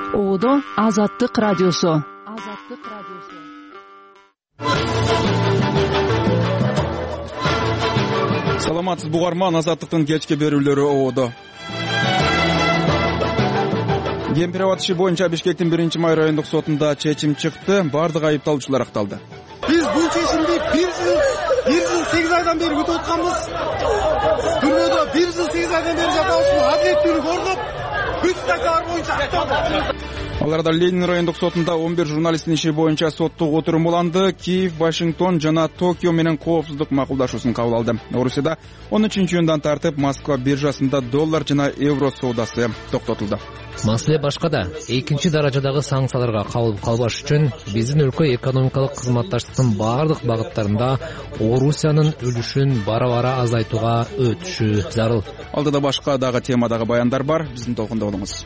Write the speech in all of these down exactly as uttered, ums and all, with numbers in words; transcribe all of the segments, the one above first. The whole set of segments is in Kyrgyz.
Оодо Азаттык радиосу. Азаттык радиосу. Саламатсыз бугарман, Азаттыктын кечки берүүлөрү Оодо. Кем перевод иши боюнча Бишкектин биринчи май райондук сотунда чечим чыкты. Бардык айыпталуучулар акталды. Биз бул чечимди бир жыл бир жыл сегиз айдан бери күтүп атканбыз. Түрмөдө бир жыл сегиз айдан бери жатабыз. Адилеттүүлүк орноп, бүт статьялар боюнча акталды. Ал арада Ленин райондук сотунда он бир журналисттин иши боюнча соттук отурум уланды. Киев, Вашингтон жана Токио менен коопсуздук макулдашуусун кабыл алды. Орусияда он үчүнчү июндан тартып Москва биржасында доллар жана евро соодасы токтотулду. Маселе башкада. Экинчи даражадагы санкцияларга кабылып калбаш үчүн биздин өлкө экономикалык кызматташтыктын баардык багыттарында Орусиянын үлүшүн бара-бара азайтууга өтүшү зарыл. Алдыда башка дагы темадагы баяндар бар. Биздин толкунда болуңуз.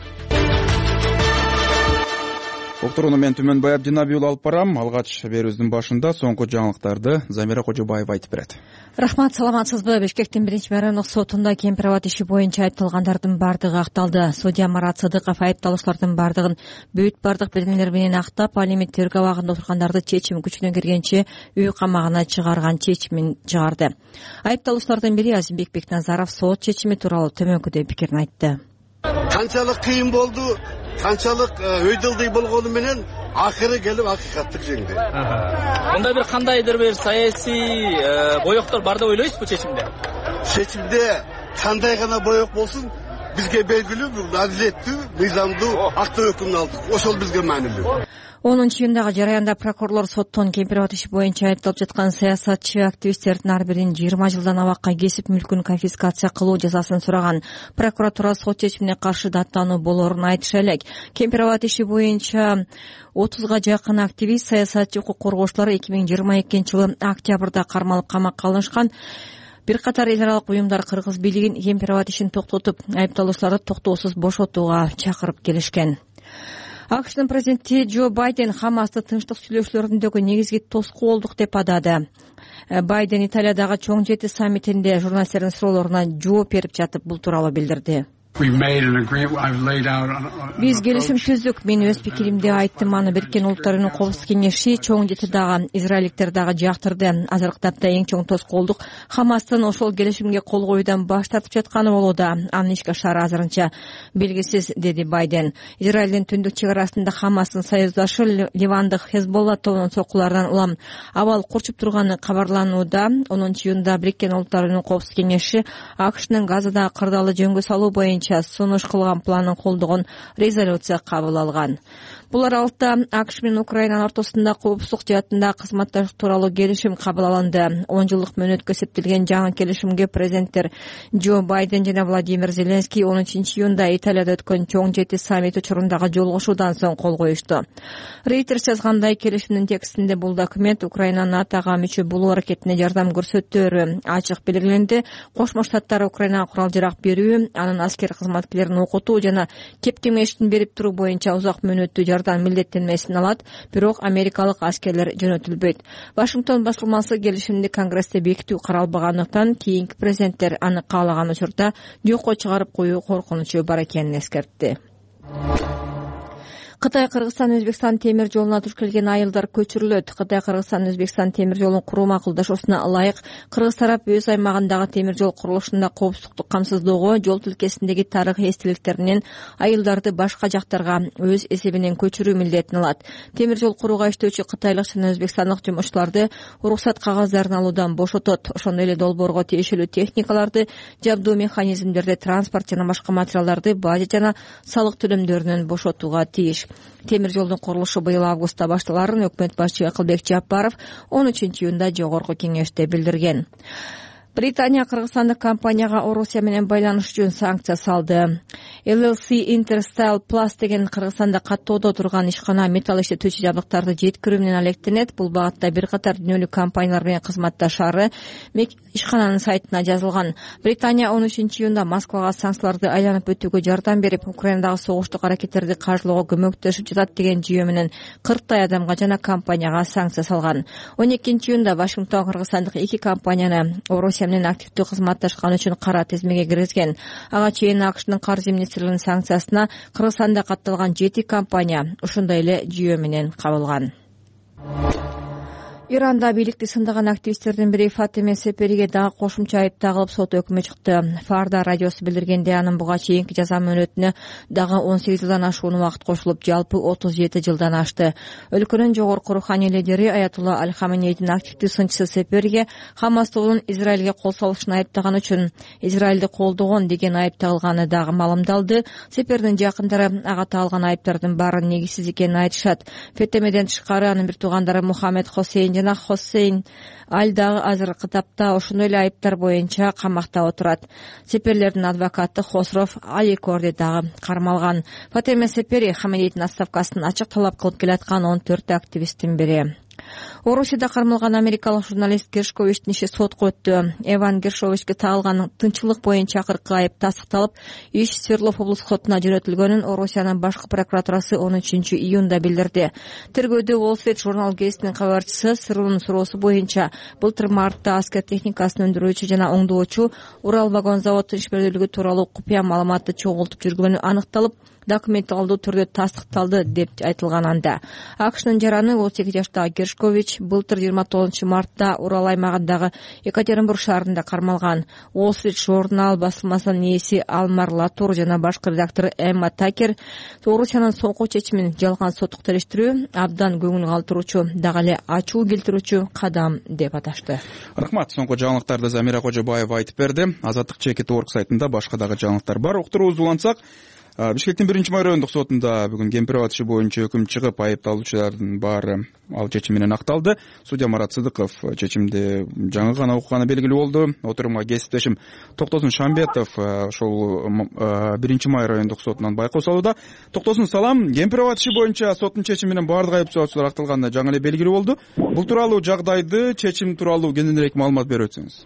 Уктурууну мен Түмөнбай Абдинабиул алып барам. Алгач берүүбүздүн башында соңку жаңылыктарды Замира Кожобаева айтып берет. Рахмат, саламатсызбы? Бишкектин биринчи май райондук сотунда кемпирабад иши боюнча айыпталгандардын бардыгы акталды. Судья Марат Сыдыков айыпталуучулардын бардыгын бүт бардык белгилер менен актап, ал эми тергөө абагында отургандарды чечим күчүнө киргенче үй камагына чыгарган чечимин чыгарды. Айыпталуучулардын бири Азимбек Бекназаров сот чечими тууралуу төмөнкүдөй пикирин айтты. Канчалык кыйын болду, канчалык өйдөлдөй болгону менен акыры келип акыйкаттык жеңди. Мындай бир кандайдыр бир саясий боёктор бар деп ойлойсузбу чечимде? Чечимде кандай гана боёк болсун, бизге белгилүү бул адилеттүү, мыйзамдуу акты өкүмүн алдык. Ошол бизге маанилүү. онунчу июндагы жараянда прокурорлор соттон кемпирабад иши боюнча айыпталып жаткан саясатчы активисттердин ар бирин жыйырма жылдан абакка кесип мүлкүн конфискация кылуу жазасын сураган. Прокуратура сот чечимине каршы даттануу болоорун айтыша элек. Кемпирабад иши боюнча отузга жакын активист, саясатчы, укук коргоочулар эки миң жыйырма экинчи жылы октябрда кармалып камакка алынышкан. Бир катар эл аралык уюмдар кыргыз бийлигин кемпирабад ишин токтотуп, айыпталуучуларды токтоосуз бошотууга чакырып келишкен. АКШнын президенти Джо Байден Хамасты тынчтык сүйлөшүүлөрүндөгү негизги тоскоолдук деп атады. Байден Италиядагы чоң жети саммитинде журналисттердин суроолоруна жооп берип жатып бул тууралуу билдирди. Биз келишим түздүк. Мен өз пикиримди айттым. Аны Бириккен Улуттар Уюмунун Коопсуздук кеңеши, чоң жети дагы, израилдиктер дагы жактырды. Азыркы тапта эң чоң тоскоолдук Хамастын ошол келишимге кол коюудан баш тартып жатканы болууда. Анын ишке ашары азырынча белгисиз, деди Байден. Израилдин түндүк чек арасында Хамастын союздашы Ливандык Хезболла тобунун соккуларынан улам абал курчуп турганы кабарланууда. онунчу июнда Бириккен Улуттар Уюмунун Коопсуздук кеңеши АКШнын Газадагы кырдаалы жөнгө салуу боюнча сунуш кылган планын колдогон резолюция кабыл алган. Бул аралыкта АКШ менен Украинанын ортосунда коопсуздук жаатында кызматташтык тууралуу келишим кабыл алынды. он жылдык мөөнөткө эсептелген жаңы келишимге президенттер Джо Байден жана Владимир Зеленский он үчүнчү июнда Италияда өткөн чоң жети саммит учурундагы жолугушуудан соң кол коюшту. Reuters жазгандай, келишимдин текстинде бул документ Украина НАТОга мүчө болуу аракетине жардам көрсөтөөрү ачык белгиленди. Кошмо Штаттар Украинага курал-жарак берүү, анын аскер кызматкерлерин окутуу жана кеп кеңештин берип туруу боюнча узак мөөнөттүү жардам милдеттенмесин алат, бирок америкалык аскерлер жөнөтүлбөйт. Вашингтон басылмасы келишимди Конгрессте бекитүү каралбагандыктан кийинки президенттер аны каалаган учурда жокко чыгарып коюу коркунучу бар экенин эскертти. Кытай Кыргызстан Өзбекстан темир жолуна туш келген айылдар көчүрүлөт. Кытай Кыргызстан Өзбекстан темир жолун куруу макулдашуусуна ылайык Кыргыз тарап өз аймагындагы темир жол курулушунда коопсуздукту камсыздоого, жол тилкесиндеги тарыхый эстеликтеринен айылдарды башка жактарга өз эсебинен көчүрүү милдетин алат. Темир жол курууга иштөөчү кытайлык жана өзбекстандык жумушчуларды уруксат кагаздарын алуудан бошотот. Ошондой эле долбоорго тиешелүү техникаларды, жабдуу механизмдерди, транспорт жана башка материалдарды бажы жана салык төлөмдөрүнөн бошотууга тийиш. Темир жолдун курулушу быйыл августта башталарын өкмөт башчы Акылбек Жапаров он үчүнчү июнда жогорку кеңеште билдирген. Британия кыргызстандык компанияга Орусия менен байланыш үчүн санкция салды. эл эл си Interstyle Plus деген Кыргызстанда каттоодо турган ишкана металл иштетүүчү жабдыктарды жеткирүү менен алектенет. Бул багытта бир катар дүйнөлүк компаниялар менен кызматташары ишкананын сайтына жазылган. Британия он үчүнчү июнда Москвага санкцияларды айланып өтүүгө жардам берип, Украинадагы согуштук аракеттерди каржылоого көмөктөшүп жатат деген жүйө менен кырктай адамга жана компанияга санкция салган. он экинчи июнда Вашингтон кыргызстандык эки компанияны Орусия менен активдүү кызматташкан үчүн кара тизмеге киргизген. Ага чейин АКШнын каржы министри Сссрнын санкциясына Кыргызстанда катталган жети компания ушундай эле жүйө менен кабылган. Иранда бийликти сындаган активисттердин бири Фатеме Сепериге дагы кошумча айып тагылып сот өкүмү чыкты. Фарда радиосу билдиргенде анын буга чейинки жаза мөөнөтүнө дагы он сегиз жылдан ашуун убакыт кошулуп, жалпы отуз жети жылдан ашты. Өлкөнүн жогорку руханий лидери Аятулла Аль-Хаменейдин активдүү сынчысы Сепериге Хамас тобунун Израилге кол салышын айыптаган үчүн Израилди колдогон деген айып тагылганы дагы маалымдалды. Сепердин жакындары ага тагылган айыптардын баары негизсиз экенин айтышат. Фатемеден тышкары анын бир туугандары Мухаммед Хосейн жана Хосейн Аль дагы азыркы тапта ошондой эле айыптар боюнча камакта отурат. Сеперлердин адвокаты Хосров Аликорди дагы кармалган. Фатеме Сепери Хаменейдин отставкасын ачык талап кылып келаткан он төрт активисттин бири. Орусияда кармалган америкалык журналист Гершковичтин иши сотко өттү. Эван Гершковичке тагылган тынччылык боюнча акыркы айып тастыкталып, иш Свердлов облустук сотуна жөнөтүлгөнүн Орусиянын башкы прокуратурасы он үчүнчү июнда билдирди. Тергөөдө Wall Street журнал гезитинин кабарчысы Сырунун суроосу боюнча былтыр мартта аскер техникасын өндүрүүчү жана оңдоочу Урал вагон заводунун ишмердүүлүгү тууралуу купуя маалыматты чогултуп жүргөнү аныкталып, документалдуу түрдө тастыкталды деп айтылган анда. АКШнын жараны отуз эки жаштагы Гершкович былтыр жыйырма тогузунчу мартта Урал аймагындагы Екатеринбург шаарында кармалган. Wall Street журнал басылмасынын ээси Алмар Латур жана башкы редактору Эмма Такер Орусиянын соңку чечимин жалган соттук териштирүү абдан көңүл калтыруучу, дагы эле ачуу келтирүүчү кадам деп аташты. Рахмат. Соңку жаңылыктарды Замира Кожобаева айтып берди. Азаттык чекит орг сайтында башка дагы жаңылыктар бар. Уктуруубузду улантсак, Бишкектин биринчи май райондук сотунда бүгүн Кемпирабад иши боюнча өкүм чыгып, айыпталуучулардын баары ал чечим менен акталды. Судья Марат Сыдыков чечимди жаңы гана укканы белгилүү болду. Отурумга кесиптешим Токтосун Шамбетов ошол биринчи май райондук сотунан байкоо салууда. Токтосун, салам. Кемпирабад иши боюнча соттун чечими менен баардык айыпталуучулар акталганы жаңы эле белгилүү болду. Бул тууралуу жагдайды, чечим тууралуу кененирээк маалымат берип өтсөңүз.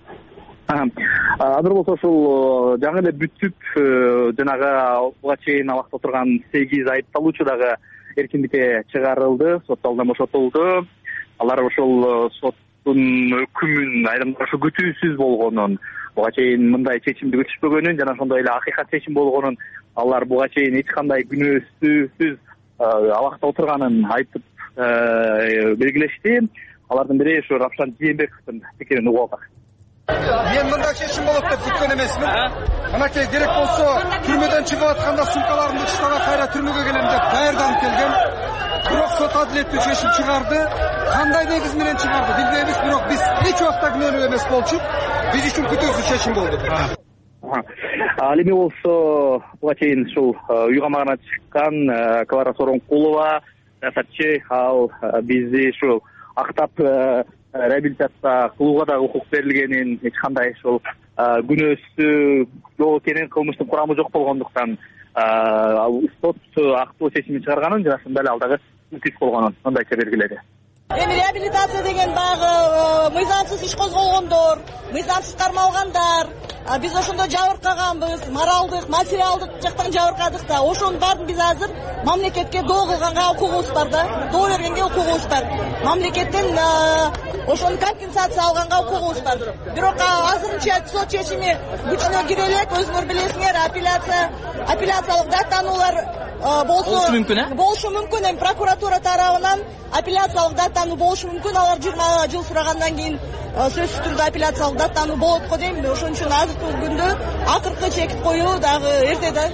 Азыр болсо ушул жаңы эле бүттүп, жанагы буга чейин абакта отурган сегиз айыпталуучу дагы эркиндикке чыгарылды, сот алдынан бошотулду. Алар ошол соттун өкүмүн айрымдар ушу күтүүсүз болгонун, буга чейин мындай чечимди күтүшпөгөнүн жана ошондой эле акыйкат чечим болгонун, алар буга чейин эч кандай күнөөсүз абакта отурганын айтып белгилешти. Алардын бири ушу Равшан Жээнбековдун пикирин угуп алдык. Мен мындай чечим болот деп күткөн эмесмин. Анакей керек болсо түрмөдөн чыгып атканда сумкаларымды чыгарып кайра түрмөгө келем деп даярданып келген. Бирок сот адилеттүү чечим чыгарды. Кандай негиз менен чыгарды билбейбиз, бирок биз эч убакта күнөөлүү эмес болчук. Биз үчүн күтүүсүз чечим болду. Ал эми болсо буга чейин ушул үй камагына чыккан Клара Соронкулова саясатчы, ал бизди ушул актап реабилитация кылууга да укук берилгенин, эч кандай ушул күнөөсү жок экенин, кылмыштын курамы жок болгондуктан сот актуу чечимин чыгарганын жана ошондой эле ал дагы мотив болгонун мындайча белгиледи. Эми реабилитация деген баягы мыйзамсыз иш козголгондор, мыйзамсыз кармалгандар, биз ошондо жабыркаганбыз, моралдык, материалдык жактан жабыркадык да. Ошонун баарын биз азыр мамлекетке доо кылганга укугубуз бар да, доо бергенге укугубуз бар. Мамлекеттен ошону компенсация алганга укугубуз бар. Бирок азырынча сот чечими күчүнө кире элек, өзүңөр билесиңер, апелляция, апелляциялык даттануулар болсо мүмкүн, э? Болушу мүмкүн. Эми прокуратура тарабынан апелляциялык даттануу болушу мүмкүн. Алар жыйырма жыл сурагандан кийин сөзсүз түрдө апелляциялык даттануу болот го дейм. Ошон үчүн азыркы күндө акыркы чекит коюу дагы эрте да.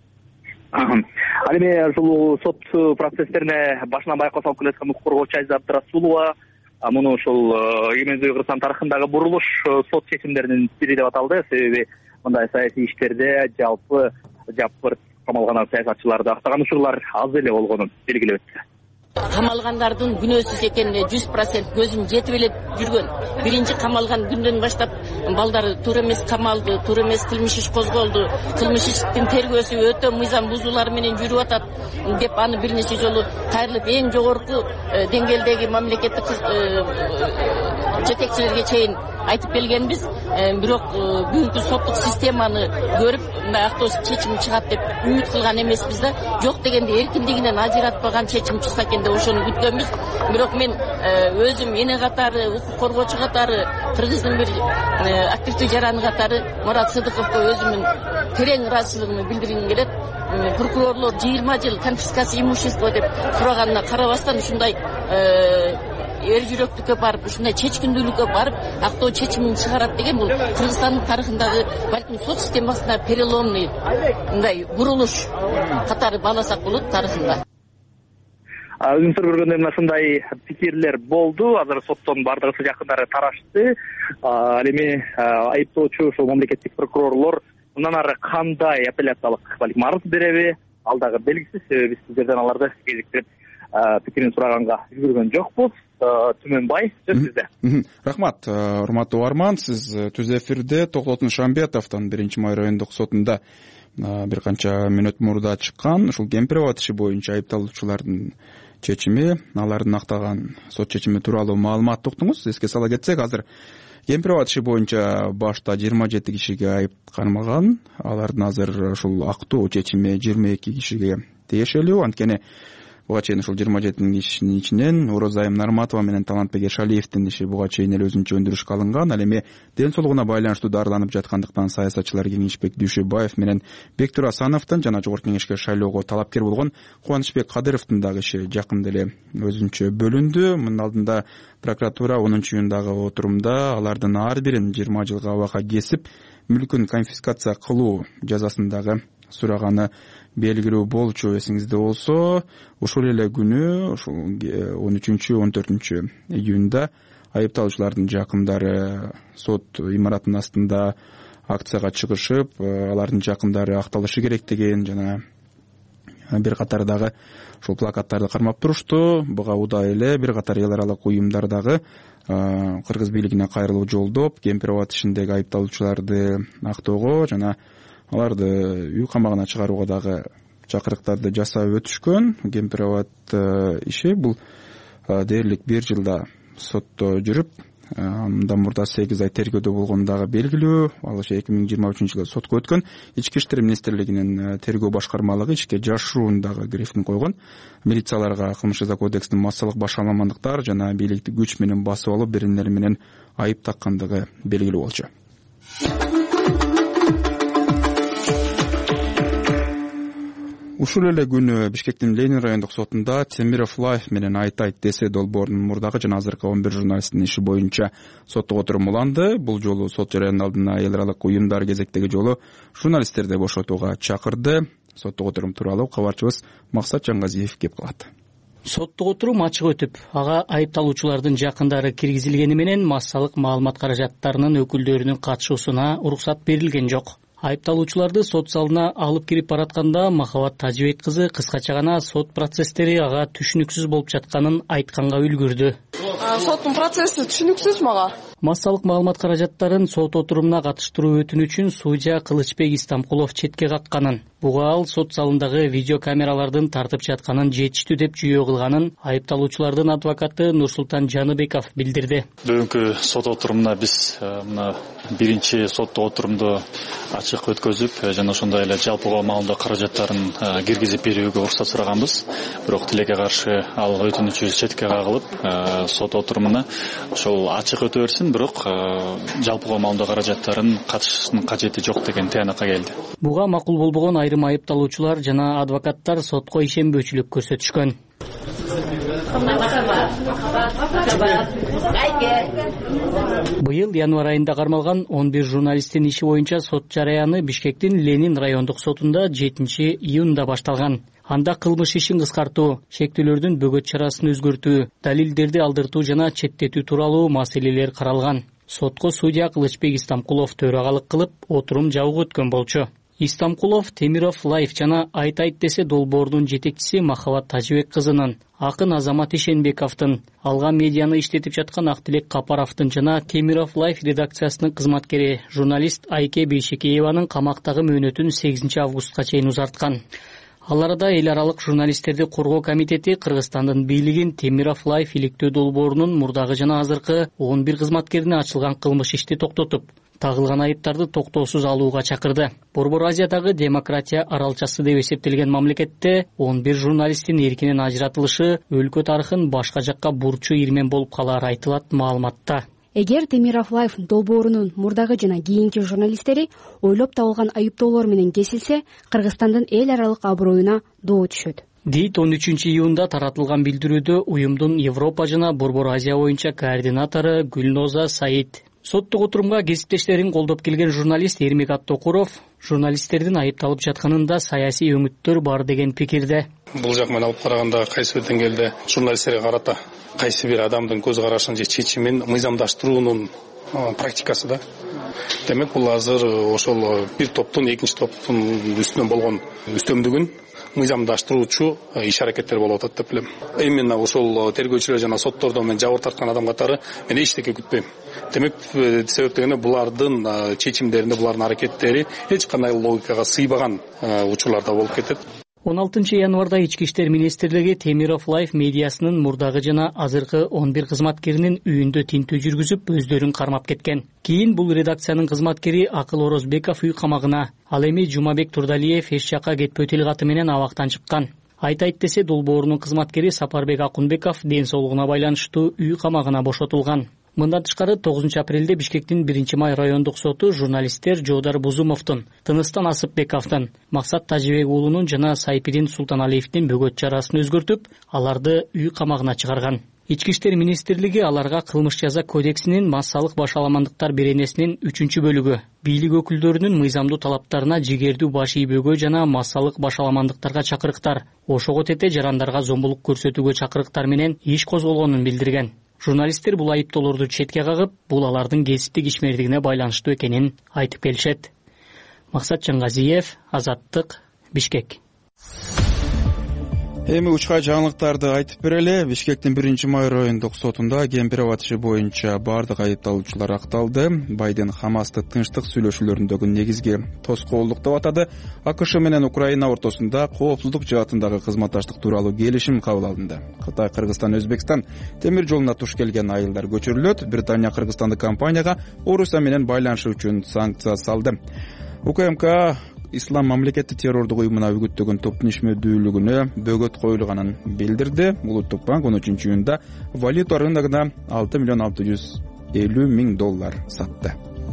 Ал эми ушул сот процесстерине башынан байкоо салып келаткан укук коргоочу Айза Абдрасулова муну ушул Егемендүү Кыргызстан тарыхындагы бурулуш сот чечимдеринин бири деп аталды. Себеби мындай саясий иштерде жалпы жапырт камалган саясатчыларды актаган учурлар аз эле болгонун белгилеп өттү. Камалгандардын күнөөсүз экенине жүз процент көзүм жетип эле жүргөн. Биринчи камалган күндөн баштап балдары туура эмес камалды, туура эмес кылмыш иш козголду, кылмыш иштин тергөөсү өтө мыйзам бузуулар менен жүрүп атат деп аны бир нече жолу кайрылып эң жогорку деңгээлдеги мамлекеттик жетекчилерге чейин айтып келгенбиз. Бирок бүгүнкү соттук системаны көрүп мындай актоо чечим чыгат деп үмүт кылган эмеспиз да. Жок дегенде эркиндигинен ажыратпаган чечим чыкса экен деп ошону күткөнбүз. Бирок мен өзүм эне катары, укук коргоочу катары, Кыргыздын бир активдүү жараны катары Мурат Сыдыковго өзүмдүн терең ыраазычылыгымды билдиргим келет. Прокурорлор жыйырма жыл конфискация имущества деп сураганына карабастан ушундай эр жүрөктүккө барып, ушундай чечкиндүүлүккө барып, актоо чечимин чыгарат деген бул Кыргызстандын тарыхындагы балким сот системасына переломный мындай бурулуш катары бааласак болот тарыхында. Өзүңүздөр көргөндөй мына ушундай пикирлер болду. Азыр соттон бардыгысы жакындары тарашты. Ал эми айыптоочу ошол мамлекеттик прокурорлор мындан ары кандай апелляциялык балким арыз береби, ал дагы белгисиз. Себеби биз сиздерден аларды кезиктирип пикирин сураганга үлгүргөн жокпуз. Түмөнбай, сөз сизде. Рахмат, урматтуу угарман. Сиз түз эфирде Токтотун Шамбетовдон биринчи май райондук сотунда бир канча мүнөт мурда чыккан ушул Кемпирова иши боюнча айыпталуучулардын чечими, алардын актаган сот чечими тууралуу маалымат уктуңуз. Эске сала кетсек, азыр Кемпирова иши боюнча башта жыйырма жети кишиге айып кармаган. Алардын азыр ушул актоо чечими жыйырма эки кишиге тиешелүү. Анткени буга чейин ушул жыйырма жети кишинин ичинен Орозайым Нарматова менен Талантбек Эршалиевдин иши буга чейин эле өзүнчө өндүрүшкө алынган. Ал эми ден соолугуна байланыштуу дарыланып жаткандыктан саясатчылар Кеңешбек Дүйшөбаев менен Бектур Асановдун жана жогорку кеңешке шайлоого талапкер болгон Кубанычбек Кадыровдун дагы иши жакында эле өзүнчө бөлүндү. Мынын алдында прокуратура онунчу июндагы отурумда алардын ар бирин жыйырма жылга абакка кесип, мүлкүн конфискация кылуу жазасын дагы сураганы белгилүү болчу. Эсиңизде болсо, ушул эле күнү, ушул он үчүнчү он төртүнчү июнда айыпталуучулардын жакындары сот имаратынын астында акцияга чыгышып, алардын жакындары акталышы керек деген жана бир катар дагы ушул плакаттарды кармап турушту. Буга удай эле бир катар эл аралык уюмдар дагы Кыргыз бийлигине кайрылуу жолдоп, Кемпирова ишиндеги айыпталуучуларды актоого жана аларды үй камагына чыгарууга дагы чакырыктарды жасап өтүшкөн. Кемпирова иши бул дээрлик бир жылда сотто жүрүп, мындан мурда сегиз ай тергөөдө болгону дагы белгилүү. Ал ошо эки миң жыйырма үчүнчү жылы сотко өткөн. Ички иштер министрлигинин тергөө башкармалыгы ишке жашыруун дагы грифин койгон. Милицияларга кылмыш жаза кодексинин массалык башаламандыктар жана бийликти күч менен басып алып, биринери менен айып таккандыгы белгилүү болчу. Ушул эле күнү Бишкектин Ленин райондук сотунда Темиров Лайф менен Айтайт Десе долбоорунун мурдагы жана азыркы он бир журналисттин иши боюнча соттук отурум уланды. Бул жолу сот жарыянын алдына эл аралык уюмдар кезектеги жолу журналисттерди бошотууга чакырды. Соттук отурум тууралуу кабарчыбыз Максат Жаңгазиев кеп калат. Соттук отурум ачык өтүп, ага айыпталуучулардын жакындары киргизилгени менен массалык маалымат каражаттарынын өкүлдөрүнүн катышуусуна уруксат берилген жок. Айыпталуучуларды сот залына алып кирип баратканда Махабат Тажибек кызы кыскача гана сот процесстери ага түшүнүксүз болуп жатканын айтканга үлгүрдү. Соттун процесси түшүнүксүз мага. Массалык маалымат каражаттарын сот отурумуна катыштыруу өтүнүчүн судья Кылычбек Истамкулов четке какканын, буга ал сот залындагы видеокамералардын тартып жатканын жетиштүү деп жүйө кылганын айыпталуучулардын адвокаты Нурсултан Жаныбеков билдирди. Бүгүнкү сот отурумуна биз мына биринчи соттук отурумду ачык өткөзүп, жана ошондой эле жалпыга маалымдоо каражаттарын киргизип берүүгө уруксат сураганбыз. Бирок тилекке каршы ал өтүнүчү четке кагылып, сот отурумуна ошол ачык өтө берсин, бирок жалпыга маалымдоо каражаттарын катышыштын кажети жок деген тыянакка келди. Буга макул болбогон айрым айыпталуучулар жана адвокаттар сотко ишенбөөчүлүк көрсөтүшкөн. Быйыл январь айында кармалган он бир журналисттин иши боюнча сот жараяны Бишкектин Ленин райондук сотунда жетинчи июнда башталган. Анда кылмыш ишин кыскартуу, шектүүлөрдүн бөгөт чарасын өзгөртүү, далилдерди алдыртуу жана четтетүү тууралуу маселелер каралган. Сотко судья Кылычбек Истамкулов төрагалык кылып, отурум жабык өткөн болчу. Истамкулов Темиров Лайф жана Айтайт Десе долбоорунун жетекчиси Махабат Тажибек кызынын, акын Азамат Ишенбековдун, алга медианы иштетип жаткан Актилек Капаровдун жана Темиров Лайф редакциясынын кызматкери журналист Айке Бейшекееванын камактагы мөөнөтүн сегизинчи августка чейин узарткан. Ал арада эл аралык журналисттерди коргоо комитети Кыргызстандын бийлигин Темиров Лайф иликтөө долбоорунун мурдагы жана азыркы он бир кызматкерине ачылган кылмыш ишти токтотуп, тагылган айыптарды токтоосуз алууга чакырды. Борбор Азиядагы демократия аралчасы деп эсептелген мамлекетте он бир журналисттин эркинен ажыратылышы өлкө тарыхын башка жакка бурчу ирмен болуп калары айтылат маалыматта. Эгер Темиров Лайф долбоорунун мурдагы жана кийинки журналисттери ойлоп табылган айыптоолор менен кесилсе, Кыргызстандын эл аралык аброюна доо түшөт. Дейт он үчүнчү июнда таратылган билдирүүдө уюмдун Европа жана Борбор Азия боюнча координатору Гүлноза Саид соттук отурумга кесиптештерин колдоп келген журналист Эрмек Аттокуров журналисттердин айыпталып жатканында саясий өңүттөр бар деген пикирде. Бул жак менен алып караганда кайсы бир деңгээлде журналисттерге карата кайсы бир адамдын көз карашын же чечимин мыйзамдаштыруунун практикасы да. Демек бул азыр ошол бир топтун экинчи топтун үстүнөн болгон үстөмдүгүн мыйзамдаштыруучу иш аракеттер болуп атат деп билем. Именно ошол тергөөчүлөр жана соттордон мен жабыр тарткан адам катары мен эчтеке күтпөйм. Демек себеп дегенде булардын чечимдеринде, булардын аракеттери эч кандай логикага сыйбаган учурларда болуп кетет. он алтынчы январда Ички иштер министрлиги Темиров Лайф медиасынын мурдагы жана азыркы он бир кызматкеринин үйүндө тинтүү жүргүзүп, өздөрүн кармап кеткен. Кийин бул редакциянын кызматкери Акыл Орозбеков үй камагына, ал эми Жумабек Турдалиев эч жакка кетпөө тилгаты менен абактан чыккан. Айтайт десе, долбоорунун кызматкери Сапарбек Акунбеков ден соолугуна байланыштуу үй камагына бошотулган. Мындан тышкары тогузунчу апрелде Бишкектин биринчи май райондук соту журналисттер Жоодар Бузумовдун, Тыныстан Асыпбековдун, Максат Тажибек уулунун жана Сайпидин Султаналиевдин бөгөт чарасын өзгөртүп, аларды үй камагына чыгарган. Ички иштер министрлиги аларга кылмыш жаза кодексинин массалык башаламандыктар беренесинин үчүнчү бөлүгү, бийлик өкүлдөрүнүн мыйзамдуу талаптарына жигердүү баш ийбөөгө жана массалык башаламандыктарга чакырыктар, ошого тете жарандарга зомбулук көрсөтүүгө чакырыктар менен иш козголгонун билдирген. Журналисттер бул айыптоолорду четке кагып, бул алардын кесиптик ишмердигине байланыштуу экенин айтып келишет. Максат Чаңгазиев, Азаттык, Бишкек. Эми учка жаңылыктарды айтып берели. Бишкектин биринчи май райондук сотунда Кемпиров атышы боюнча бардык айыпталуучулар акталды. Байден Хамасты тынчтык сүйлөшүүлөрүндөгү негизги тоскоолдук деп атады. АКШ менен Украина ортосунда коопсуздук жаатындагы кызматташтык тууралуу келишим кабыл алынды. Кытай, Кыргызстан, Өзбекстан темир жолуна туш келген айылдар көчүрүлөт. Британия кыргызстандык компанияга Орусия менен байланышы үчүн санкция салды. УКМК Ислам мамлекети террордук уюмуна үгүттөгөн топтун ишмердүүлүгүнө бөгөт коюлганын билдирди. Улуттук банк он үчүнчү июнда валюта рыногуна алты миллион алты жүз элүү миң доллар сатты.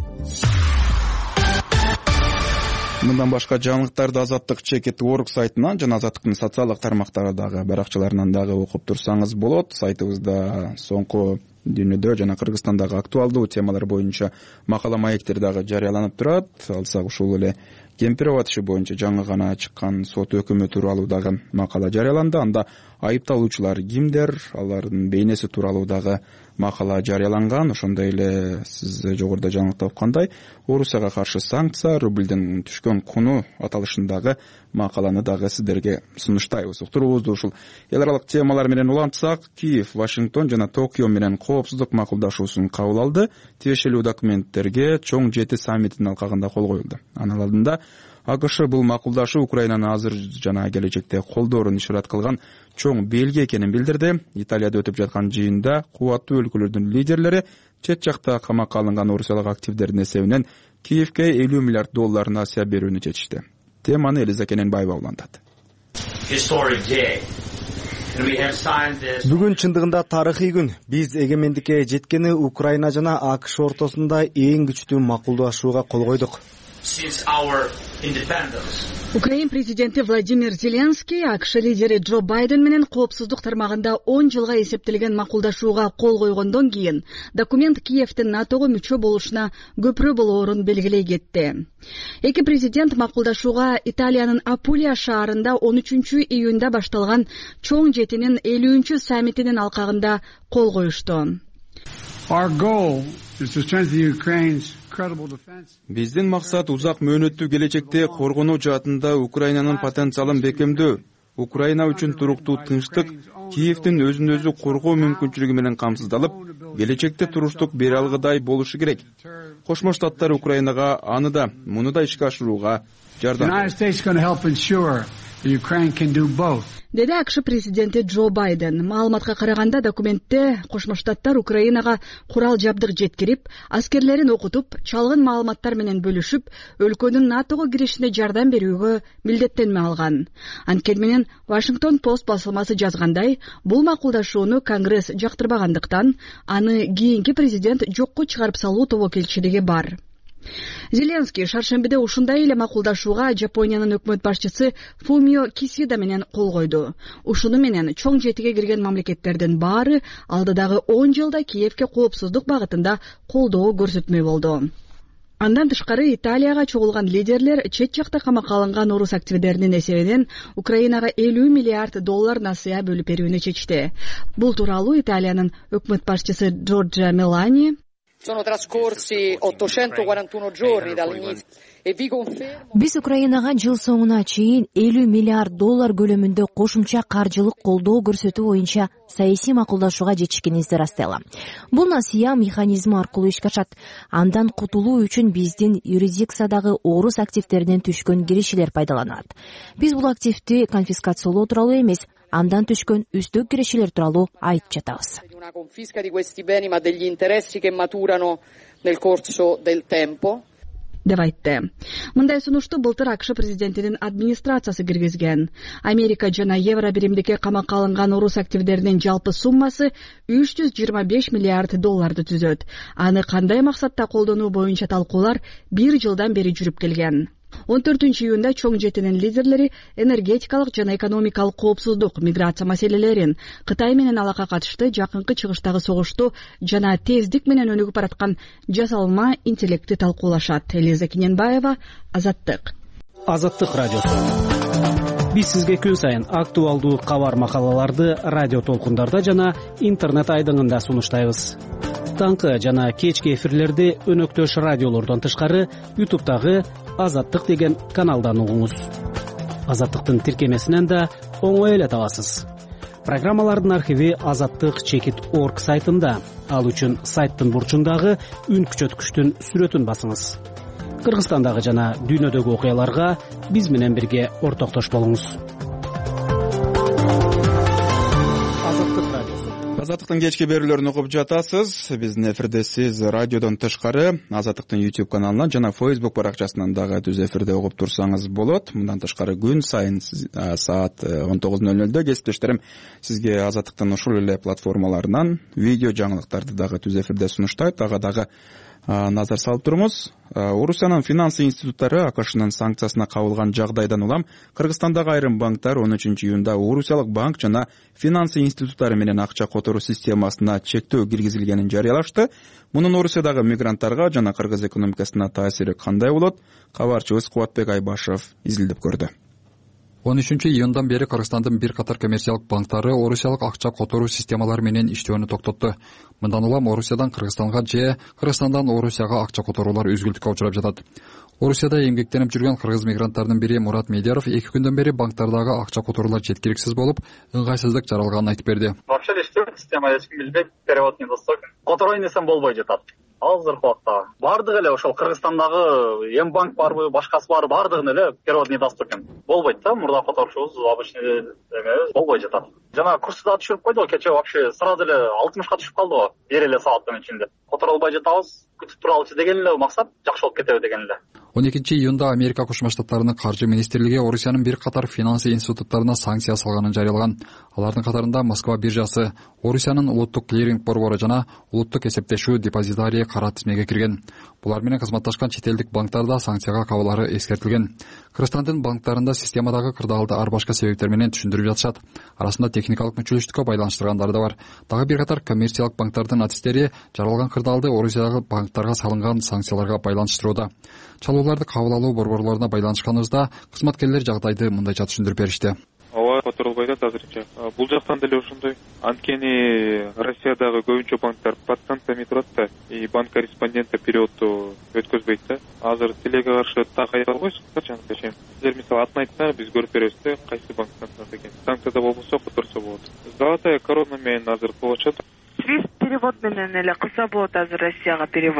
Мындан башка жаңылыктарды Азаттык чекет точка орг сайтынан жана Азаттыктын социалдык тармактардагы баракчаларынан дагы окуп турсаңыз болот. Сайтыбызда соңку дүйнөдө жана Кыргызстандагы актуалдуу темалар боюнча макала маектер дагы жарыяланып турат. Алсак ушул эле Кемпиров атышы боюнча жаңы гана чыккан сот өкүмү тууралуу дагы макала жарыяланды. Анда айыпталуучулар кимдер, алардын бейнеси тууралуу дагы макала жарыяланган. Ошондой эле сиз жогоруда жаңылыктап аткандай Орусияга каршы санкция, рубльдин түшкөн куну аталышындагы макаланы дагы сиздерге сунуштайбыз. Уктуруубузду ушул эл аралык темалар менен улантсак, Киев, Вашингтон жана Токио менен коопсуздук макулдашуусун кабыл алды. Тиешелүү документтерге чоң жети саммитинин алкагында кол коюлду. Анын алдында АКШ бул макулдашуу Украинаны азыр жана келечекте колдоорун ишарат кылган чоң белги экенин билдирди. Италияда өтүп жаткан жыйында кубаттуу өлкөлөрдүн лидерлери чет жакта камакка алынган орусиялык активдердин эсебинен Киевке элүү миллиард доллар насыя берүүнү чечишти. Теманы Элиза Кененбаева улантат. Бүгүн чындыгында тарыхый күн. Биз эгемендикке жеткени Украина жана АКШ ортосунда эң күчтүү макулдашууга кол койдук. Украин президенти Владимир Зеленский АКШ лидери Джо Байден менен коопсуздук тармагында он жылга эсептелген макулдашууга кол койгондон кийин документ Киевдин НАТОго мүчө болушуна көпүрө болоорун белгилей кетти. Эки президент макулдашууга Италиянын Апулия шаарында он үчүнчү июнда башталган чоң жетинин элүүнчү саммитинин алкагында кол коюшту. Биздин максат узак мөөнөттүү келечекте коргонуу жаатында Украинанын потенциалын бекемдөө, Украина үчүн туруктуу тынчтык, Киевдин өзүн өзү коргоо мүмкүнчүлүгү менен камсыздалып, келечекте туруштук бере алгыдай болушу керек. Кошмо Штаттар Украинага аны да, муну да ишке ашырууга жардам берет. деди АКШ президенти Джо Байден. Маалыматка караганда документте Кошмо Штаттар Украинага курал жабдык жеткирип, аскерлерин окутуп, чалгын маалыматтар менен бөлүшүп, өлкөнүн НАТОго киришине жардам берүүгө милдеттенме алган. Анткени менен Вашингтон Пост басылмасы жазгандай, бул макулдашууну Конгресс жактырбагандыктан аны кийинки президент жокко чыгарып салуу тобокелчилиги бар. Зеленский шаршембиде ушундай эле макулдашууга Жапониянын өкмөт башчысы Фумио Кисида менен кол койду. Ушуну менен чоң жетиге кирген мамлекеттердин баары алдыдагы он жылда Киевке коопсуздук багытында колдоо көрсөтмөй болду. Андан тышкары Италияга чогулган лидерлер чет жакта камакка алынган орус активдеринин эсебинен Украинага элүү миллиард доллар насыя бөлүп берүүнү чечти. Бул тууралуу Италиянын өкмөт башчысы Джорджа Мелани Sono trascorsi ottocentokwarantuno giorni dall'inizio e vi confermo. Биз Украинага жыл соңуна чейин элүү миллиард доллар көлөмүндө кошумча каржылык колдоо көрсөтүү боюнча саясий макулдашууга жетишкенибизди растайлам. Бул насыя механизми аркылуу ишке ашат. Андан кутулуу үчүн биздин юрисдикциядагы орус активдеринен түшкөн киришелер пайдаланат. Биз бул активди конфискациялоо тууралуу эмес, андан түшкөн үстөк киришелер тууралуу айтып жатабыз. Una confisca di questi beni ma degli interessi che maturano nel corso del tempo. деп айтты. Мындай сунушту былтыр АКШ президентинин администрациясы киргизген. Америка жана Евро биримдикке камакка алынган орус активдеринин жалпы суммасы үч жүз жыйырма беш миллиард долларды түзөт. Аны кандай максатта колдонуу боюнча талкуулар бир жылдан бери жүрүп келген. он төртүнчү июнда чоң жетинин лидерлери энергетикалык жана экономикалык коопсуздук, миграция маселелерин, Кытай менен алака катышты жакынкы чыгыштагы согушту жана тездик менен өнүгүп бараткан жасалма интеллектти талкуулашат. Элиза Киненбаева, Азаттык. Азаттык радиосу. Биз сизге күн сайын актуалдуу кабар макалаларды радио толкундарда жана интернет айдыңында сунуштайбыз. Таңкы жана кечки эфирлерди өнөктөш радиолордон тышкары ютубтагы Азаттык деген каналдан угуңуз. Азаттыктын тиркемесинен да оңой эле табасыз. Программалардын архиви азаттык чекит точка орг сайтында. Ал үчүн сайттын бурчундагы үн күчөткүчтүн сүрөтүн басыңыз. Кыргызстандагы жана дүйнөдөгү окуяларга биз менен бирге ортоктош болуңуз. Азаттыктын кечки берүүлөрүн угуп жатасыз. Биздин эфирде сиз радиодон тышкары Азаттыктын YouTube каналынан жана Facebook баракчасынан дагы түз эфирде угуп турсаңыз болот. Мындан тышкары күн сайын саат он тогуз ноль нөлдө кесиптештерим сизге Азаттыктын ушул эле платформаларынан видео жаңылыктарды дагы түз эфирде сунуштайт. Ага дагы назар салып туруңуз. Орусиянын финансы институттары АКШнын санкциясына кабылган жагдайдан улам Кыргызстандагы айрым банктар он үчүнчү июнда Орусиялык банк жана финансы институттары менен акча которуу системасына чектөө киргизилгенин жарыялашты. Мунун Орусиядагы мигранттарга жана кыргыз экономикасына таасири кандай болот? Кабарчыбыз Кубатбек Айбашев изилдеп көрдү. он үчүнчү июндан бери Кыргызстандын бир катар коммерциялык банктары Орусиялык акча которуу системалары менен иштөөнү токтотту. Мындан улам Орусиядан Кыргызстанга же Кыргызстандан Орусияга акча которуулар үзгүлтүккө учурап жатат. Орусияда эмгектенип жүргөн кыргыз мигранттардын бири Мурат Медяров эки күндөн бери банктардагы акча которуулар жеткиликсиз болуп, ыңгайсыздык жаралганын айтып берди. Вообще иштөө система эч ким билбейт, перевод недоступен. Которуу несем болбой жатат. Азыркы убакта бардыгы эле ошол Кыргызстандагы эм банк барбы, башкасы бар, бардыгын эле перевод недоступен. Болбойт да, мурда которушубуз обычный эмебиз болбой жатат. Жана курсу да түшүрүп койду, кече вообще сразу эле алтымышка түшүп калды го. Бир эле сааттын ичинде. Которолбой жатабыз, күтүп туралычы деген эле максат, жакшы болуп кетеби деген эле. он экинчи июнда Америка Кошмо Штаттарынын каржы министрлиги Орусиянын бир катар финансы институттарына санкция салганын жарыялаган. Алардын катарында Москва биржасы, Орусиянын улуттук клиринг борбору жана улуттук эсептешүү депозитарий кара тизмеге кирген. Булар менен кызматташкан чет элдик банктарда санкцияга кабылары эскертилген. Кыргызстандын банктарында системадагы кырдаалды ар башка себептер менен түшүндүрүп жатышат. Арасында техникалык мүчөлүштүккө байланыштыргандары да бар. Дагы бир катар коммерциялык банктардын артисттери жаралган кырдаалды Орусиядагы банктарга салынган санкцияларга байланыштырууда. Чалууларды кабыл алуу борборлоруна байланышканыбызда кызматкерлер жагдайды мындайча түшүндүрүп беришти. Ооба, которулбай атат азырынча. Бул жактан деле ошондой. Анткени Россиядагы көбүнчө банктар под санкциями турат да, и банк корреспондента периодду өткөзбөйт да. Азыр тилеге каршы так айта албайсыз, чаңкыча. Силер мисалы атын айтса, биз көрүп беребиз да, кайсы банк санкцияда экен. Санкцияда болбосо которсо болот. Золотая корона менен азыр болот. Свифт перевод менен эле кылса болот азыр Россияга перевод.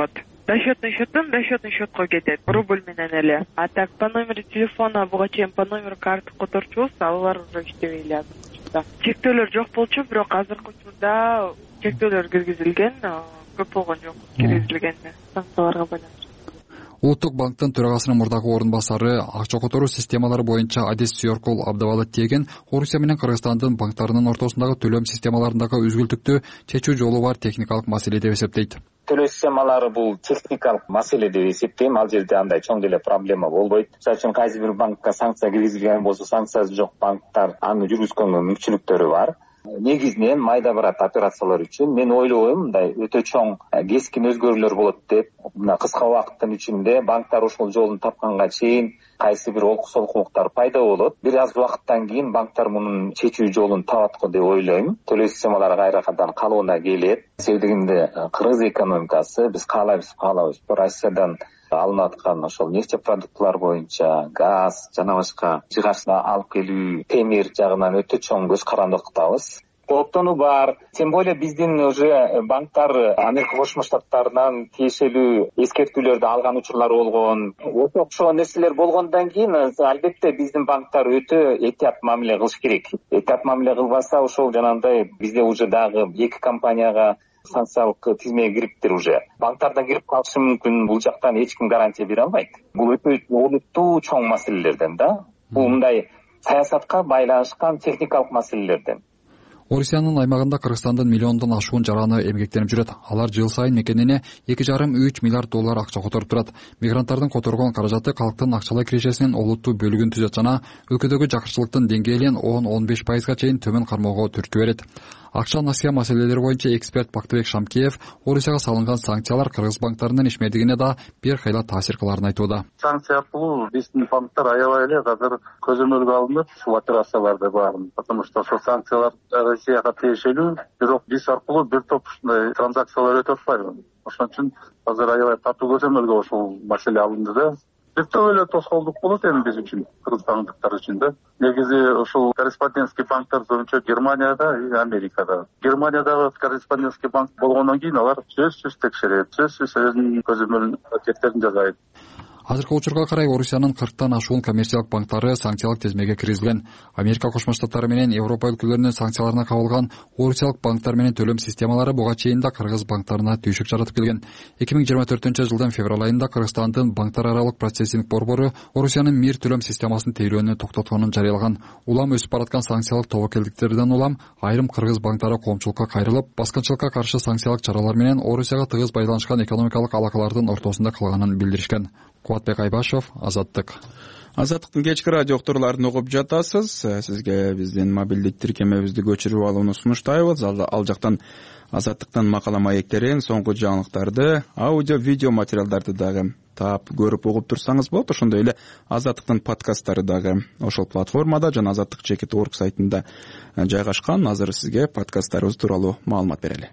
Расчетный счеттен расчетный счетко кетет, рубль менен эле. А так по номеру телефона буга чейин по номеру карты которчубуз, алар уже иштебей эле азыркы. Чектөөлөр жок болчу, бирок азыркы учурда чектөөлөр киргизилген, көп болгон жок киргизилген санкцияларга байланыштуу. Улуттук банктын төрагасынын мурдагы орун басары акча которуу системалары боюнча Адис Сүйөркул Абдыбалат деген Орусия менен Кыргызстандын банктарынын ортосундагы төлөм системаларындагы үзгүлтүктү чечүү жолу бар техникалык маселе деп эсептейт. Төлөө системалары бул техникалык маселе деп эсептейм. Ал жерде андай чоң деле проблема болбойт. Мисалы үчүн кайсы бир банкка санкция киргизилген болсо, санкциясы жок банктар аны жүргүзгөнгө мүмкүнчүлүктөрү бар. Негизинен майда барат операциялар үчүн мен ойлойм, мындай өтө чоң кескин өзгөрүүлөр болот деп, мына кыска убакыттын ичинде банктар ошол жолун тапканга чейин кайсы бир олкусолуктар пайда болот. Бир аз убакыттан кийин банктар мунун чечүү жолун табат го деп ойлойм. Төлөө системалары кайрадан калыбына келет. Себебинде Кыргыз экономикасы биз каалайбыз, каалабыз, Россиядан алынып аткан ошол нефть продуктлар боюнча газ жана башка жыгачты алып келүү, темир жагынан өтө чоң көз карандылыктабыз. Кооптонуу бар. Тем более биздин уже банктар Америка Кошмо Штаттарынан тиешелүү эскертүүлөрдү алган учурлары болгон. Ошол нерселер болгондон кийин албетте биздин банктар өтө этият мамиле кылыш керек. Этият мамиле кылбаса ошол жанагындай бизде уже дагы эки компанияга санкциялык тизмеге кириптир уже. Банктар да кирип калышы мүмкүн. Бул жактан эч ким гарантия бере албайт. Бул өтө олуттуу чоң маселелерден да. Бул мындай саясатка байланышкан техникалык маселелерден. Орусиянын аймагында Кыргызстандын миллиондон ашуун жараны эмгектенип жүрөт. Алар жыл сайын мекенине эки жарым үч миллиард доллар акча которуп турат. Мигранттардын которгон каражаты калктын акчалай кирешесинин олуттуу бөлүгүн түзөт жана өлкөдөгү жакшылыктын деңгээлин он он беш пайызга чейин төмөн кармоого түрткү берет. Акча насыя маселелери боюнча эксперт Бактыбек Шамкеев Орусияга салынган санкциялар кыргыз банктарынын ишмердигине да бир кыйла таасир кыларын айтууда. Санкция аркылуу биздин банктар аябай эле азыр көзөмөлгө алынып ушул операцияларды баарын. Потому что ошол санкциялар Россияга тиешелүү, бирок биз аркылуу бир топ ушундай транзакциялар өтүп атпайбы. Ошон үчүн азыр аябай катуу көзөмөлгө ошол маселе алынды да. Бир топ эле тоскоолдук болот эми биз үчүн, кыргызстандыктар үчүн да. Негизи ушул корреспондентский банктар боюнча Германияда и Америкада. Германиядагы корреспондентский банк болгондон кийин алар сөзсүз текшерет, сөзсүз өзүнүн көзөмөл аракеттерин жасайт. Азыркы учурга карай Орусиянын кырктан ашуун коммерциялык банктары санкциялык тизмеге киргизилген. Америка Кошмо Штаттары менен Европа өлкөлөрүнүн санкцияларына кабылган Орусиялык банктар менен төлөм системалары буга чейин да кыргыз банктарына түйшүк жаратып келген. эки миң жыйырма төртүнчү жылдын февраль айында Кыргызстандын банктар аралык процессинг борбору Орусиянын мир төлөм системасын тейлөөнү токтотконун жарыялаган. Улам өсүп бараткан санкциялык тобокелдиктерден улам айрым кыргыз банктары коомчулукка кайрылып, баскынчылыкка каршы санкциялык чаралар менен Орусияга тыгыз байланышкан экономикалык алакалардын ортосунда калганын билдиришкен. Кубатбек Айбашев, Азаттык. Азаттыктын кечки радио уктурууларын угуп жатасыз. Сизге биздин мобилдик тиркемебизди көчүрүп алууну сунуштайбыз. Ал жактан Азаттыктын макала маектерин, соңку жаңылыктарды, аудио, видео материалдарды дагы таап көрүп угуп турсаңыз болот. Ошондой эле Азаттыктын подкасттары дагы ошол платформада жана азаттык чекит орг сайтында жайгашкан. Азыр сизге подкасттарыбыз тууралуу маалымат берели.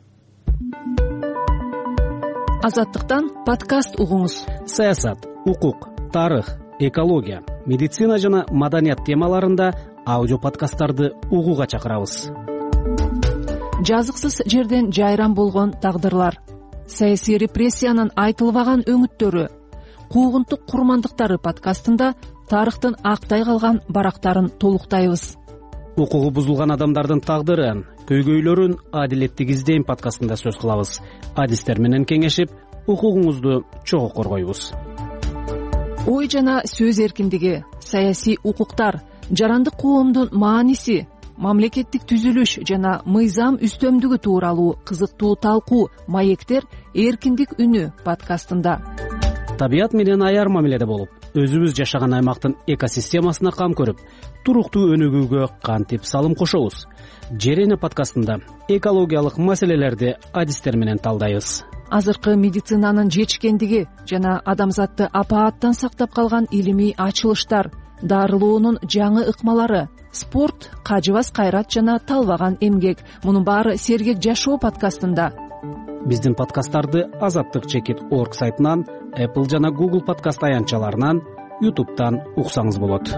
Азаттыктан подкаст угуңуз. Саясат, укук, тарых, экология, медицина жана маданият темаларында аудио подкасттарды угууга чакырабыз. Жазыксыз жерден жайран болгон тагдырлар, саясий репрессиянын айтылбаган өңүттөрү, куугунтук курмандыктары подкастында тарыхтын актай калган барактарын толуктайбыз. Укугу бузулган адамдардын тагдырын, көйгөйлөрүн адилеттик издейм подкастында сөз кылабыз. Адистер менен кеңешип, укугуңузду чогуу коргойбуз. Ой жана сөз эркиндиги, саясий укуктар, жарандык коомдун мааниси, мамлекеттик түзүлүш жана мыйзам үстөмдүгү тууралуу кызыктуу талкуу маектер эркиндик үнү подкастында. Табият менен аяр мамиледе болуп, өзүбүз жашаган аймактын экосистемасына кам көрүп, туруктуу өнүгүүгө кантип салым кошобуз. Жерене подкастында экологиялык маселелерди адистер менен талдайбыз. Азыркы медицинанын жетишкендиги жана адамзатты апааттан сактап калган илимий ачылыштар, дарылоонун жаңы ыкмалары, спорт, кажыбас кайрат жана талбаган эмгек. Мунун баары сергек жашоо подкастында. Биздин подкасттарды азаттык чекит орг сайтынан, Apple жана Google подкаст аянтчаларынан, YouTube'тан уксаңыз болот.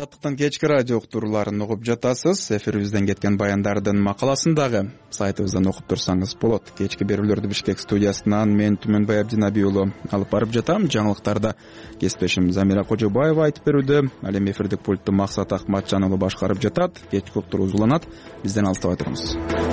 азаттыктын кечки радио уктурууларын угуп жатасыз. Эфирибизден кеткен баяндардын макаласын дагы сайтыбыздан окуп турсаңыз болот. Кечки берүүлөрдү Бишкек студиясынан мен Түмөнбай Абдинабиулу алып барып жатам. Жаңылыктарда кесиптешим Замира Кожобаева айтып берүүдө. Ал эми эфирдик пультту Максат Акматжан уулу башкарып жатат. Кечки уктуруу узуланат. Бизден алыстабай туруңуз.